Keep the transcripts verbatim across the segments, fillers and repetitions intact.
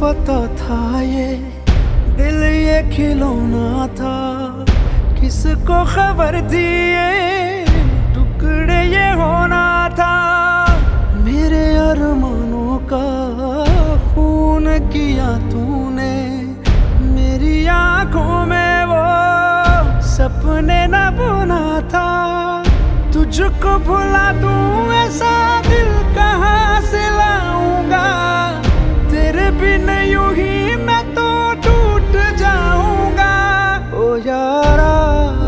पता था ये दिल ये खिलौना था, किसको खबर थी ये टुकड़े ये होना था। मेरे अरमानों का खून किया तूने, मेरी आंखों में वो सपने न बुना था। तुझको भुला दूं ऐसा दिल कहाँ से लाऊंगा, तेरे बिन यूं ही मैं तो टूट जाऊंगा। ओ यारा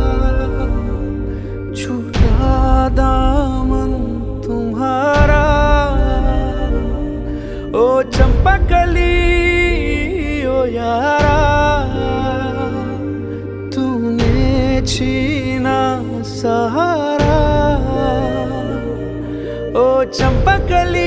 छूटा दामन तुम्हारा, ओ चंपकली ओ यारा तूने छीना सहारा, ओ चंपकली